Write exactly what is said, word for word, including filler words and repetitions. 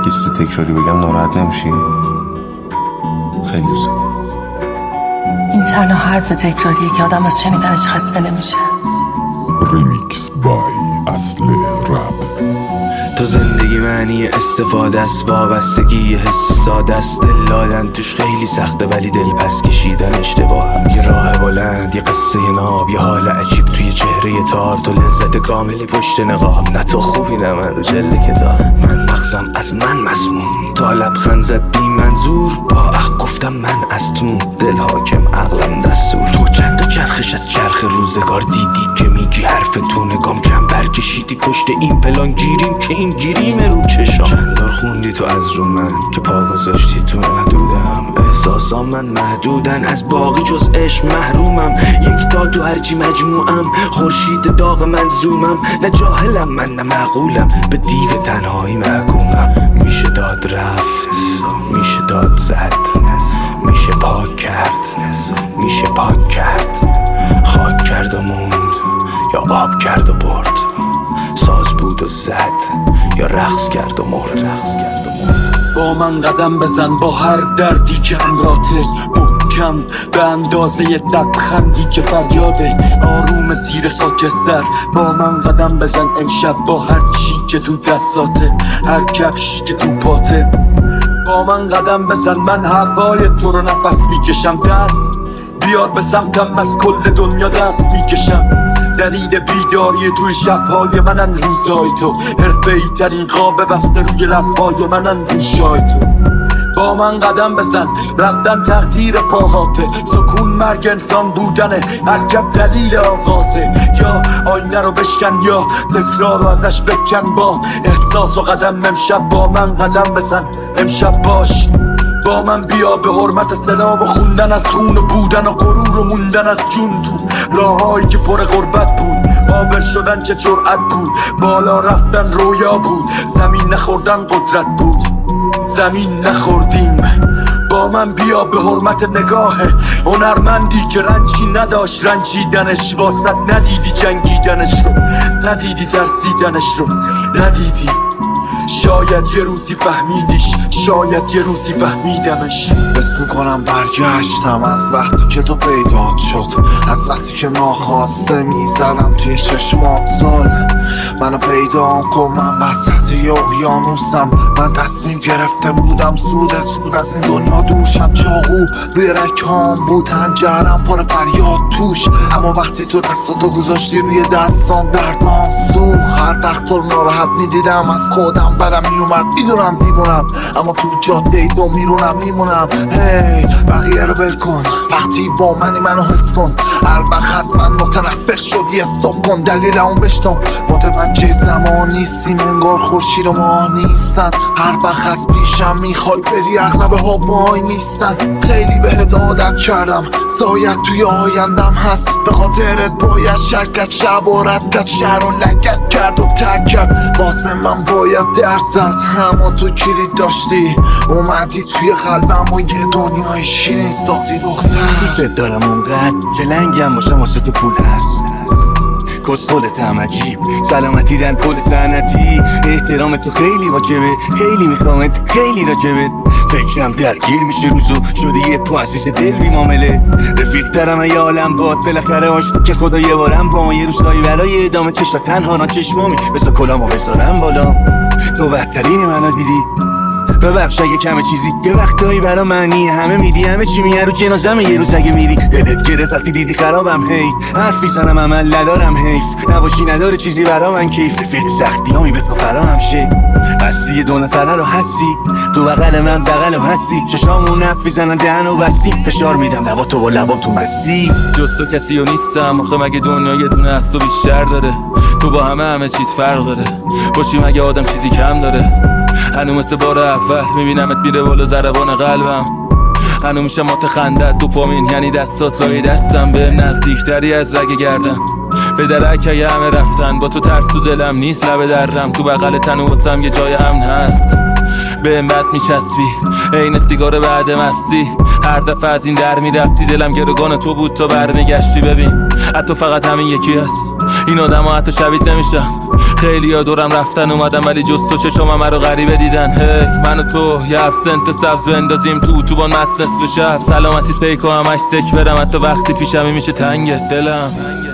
یه چیز تکراری بگم ناراحت نمیشی؟ خیلی دوست دارم. این تنها حرف تکراریه که آدم از شنیدنش خسته نمیشه. ریمیکس بای اصل رپ. تو زندگی معنی استفاده است، وابستگی یه حس ساده است. دل دادن توش خیلی سخته ولی دل پس کشیدن اشتباه. یه راه بلند، یه قصه ناب، یه حال عجیب توی چهره تار. تو لذت کاملی پشت نقاب، نه تو خوبی نه من رو جلد کتاب. من مغزم از من مسموم، تا لبخند زد بی منظور. با اخ گفتم من از تو، دل حاکم عقلم دستور. تو چند تا چرخش از چرخ روزگار دیدی که میگی حرف تو نگام کم برکشیدی پشت این پلان گیریم که این گیریم رو چشام. چند بار خوندی تو از رو من که پا گذاشتی تو محدودم. احساسام من محدودن، از باقی جز عشق محرومم. یک تا تو هرچی مجموعم، خورشید داغ من زومم. نه جاهلم من نه معقولم، به دیو تنهایی محکومم. میشه داد رفت، میشه داد زد، میشه پاک کرد، میشه پاک کرد. خاک کرد و موند یا آب کرد و برد، ساز بود و زد یا رقص کرد و مرد. با من قدم بزن با هر دردی که همراته، محکم به اندازه یه لبخندی که فریاده. آروم زیر خاکستر با من قدم بزن امشب، با هر چی که تو دستاته، هر کفشی که تو پاته. با من قدم بزن، من هوای تو رو نفس میکشم. دست بیار به سمتم، از کل دنیا دست میکشم. دلیل بیداری توی شبهای منن روزای تو، حرفه‌ای ترین قاب بسته روی لبهای منن گوشای تو. با من قدم بزن، رفتن تقدیر پاهاته. سکون مرگ انسان بودنه، عجب دلیل آغازه. یا آینه رو بشکن یا تکرار رو ازش بکن. با احساس و قدم امشب با من قدم بزن. امشب باش با من، بیا به حرمت سلام و خوندن از خون و بودن و غرور و موندن از جون. تو راهایی که پر غربت بود، آبر شدن که جرأت بود. بالا رفتن رویا بود، زمین نخوردن قدرت بود. زمین نخوردیم. با من بیا به حرمت نگاه هنرمندی که رنجی نداشت رنجیدنش. واسط ندیدی جنگیدنش رو، ندیدی ترسیدنش رو، ندیدی. شاید یه روزی فهمیدیش، شاید یه روزی فهمیدمش. حس میکنم برگشتم از وقتی که تو پیدا شد، از وقتی که ناخواسته میزنم توی چشمات زل. منو پیدا کن، من وسط یه اقیانوسم. من تصمیم گرفته بودم زود زود از این دنیا دوشم. چاقو روی رکام بود، هنجرم پر فریاد توش. اما وقتی تو دستاتو گذاشتی روی دستام، دردام سوخت. هر وقت تو ناراحت میدیدم از خودم بدم میومد. میدونم دیوونم اما تو جاده تو میرونم میمونم. هی بقیه رو بل کن، وقتی با منی منو حس کن. هر وقت از من متنفر شدی استاپ کن، دلیل اون بشنو. متوجه زمان نیستیم، انگار خورشید و ماه نیستن. هر وقت از پیشم میخوای بری، اغلب هوای نیستن. خیلی بهت عادت کردم، سایت توی آیندم هست. به خاطرت باید شرکت شب و رد کرد، شهر و لگت کرد و ترک کرد. واسه من باید درصد اما تو کلید داشتی. اومدی توی قلبم و یه دنیای شیرین ساختی دختر. دوست دارم اونقدر که لنگم باشم واسه تو پول هست. کسخلت هم عجیب، سلامتی در کل سنتی. احترام تو خیلی واجبه، خیلی میخوامت، خیلی راجبت. فکرم درگیر میشه روزو، شده یه تو عزیز دل بی معامله. رفیق دارم ای عالم باد، بالاخره آشتی که خدا یه بارم با یه روزایی برای ادامه چشم تنها نا چشمامی. بذار کلامو بذارم بالا، تو بهترین منو دیدی. ببخش اگه کمه چیزی، یه وقتایی برا منی همه میدی. همه چی میه رو جنازم یه روز اگه میری. دلت گرفت وقتی دیدی خرابم، هی حرفی زنم عمل ندارم. حیف نباشی نداره چیزی برا من کیف. رفیق سختی همی به تو فرام شه، هستی یه دو نفره رو هستی. تو بغل من بغلم هستی، چشامون حرفی زنن دهن و بستی. فشار میدم لبا تو با لبام تو مستی. جز تو کسی رو نیستم آخه، مگه دنیا یه دونه از تو بیشتر داره. تو با همه همه چیز فرق داره، باشی مگه آدم چیزی کم داره. هنو مثل بار اول میبینمت میره بالا ضربان قلبم. هنو میشه مات خندت دوپامین، یعنی دستات لای دستم. به نزدیکتری از رگ گردم، به درک اگه همه رفتن. با تو ترس تو دلم نیست لب درم، تو بغل تنو واسم یه جای امن هست. به بد میچسبی عین سیگار بعد مستی. هر دفعه از این در میرفتی دلم گروگان تو بود تا برمیگشتی. ببین حتی فقط همین یکی هست. این آدم ها حتی شبیه نمیشن. خیلی ها دورم رفتن اومدن ولی جز تو چشام همه رو غریبه دیدن. هی من و تو یه ابسنت سبز بندازیم تو اتوبان مست نصف شب. سلامتی پیکو همش سک برم حتی وقتی پیشمی میشه تنگ دلم.